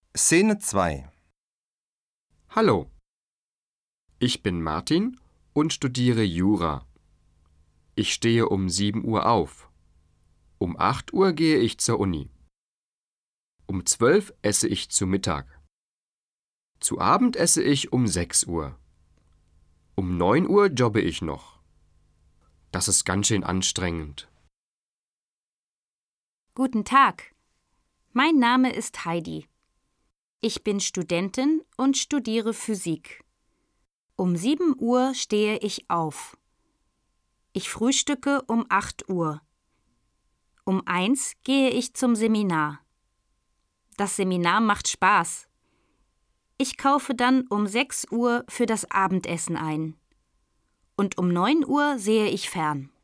Szene 2. Hallo, ich bin Martin und studiere Jura. Ich stehe um 7 Uhr auf. Um 8 Uhr gehe ich zur Uni. Um 12 esse ich zu Mittag. Zu Abend esse ich um 6 Uhr. Um 9 Uhr jobbe ich noch. Das ist ganz schön anstrengend. Guten Tag, mein Name ist Heidi. Ich bin Studentin und studiere Physik. Um 7 Uhr stehe ich auf. Ich frühstücke um 8 Uhr. Um 1 gehe ich zum Seminar. Das Seminar macht Spaß. Ich kaufe dann um 6 Uhr für das Abendessen ein. Und um 9 Uhr sehe ich fern.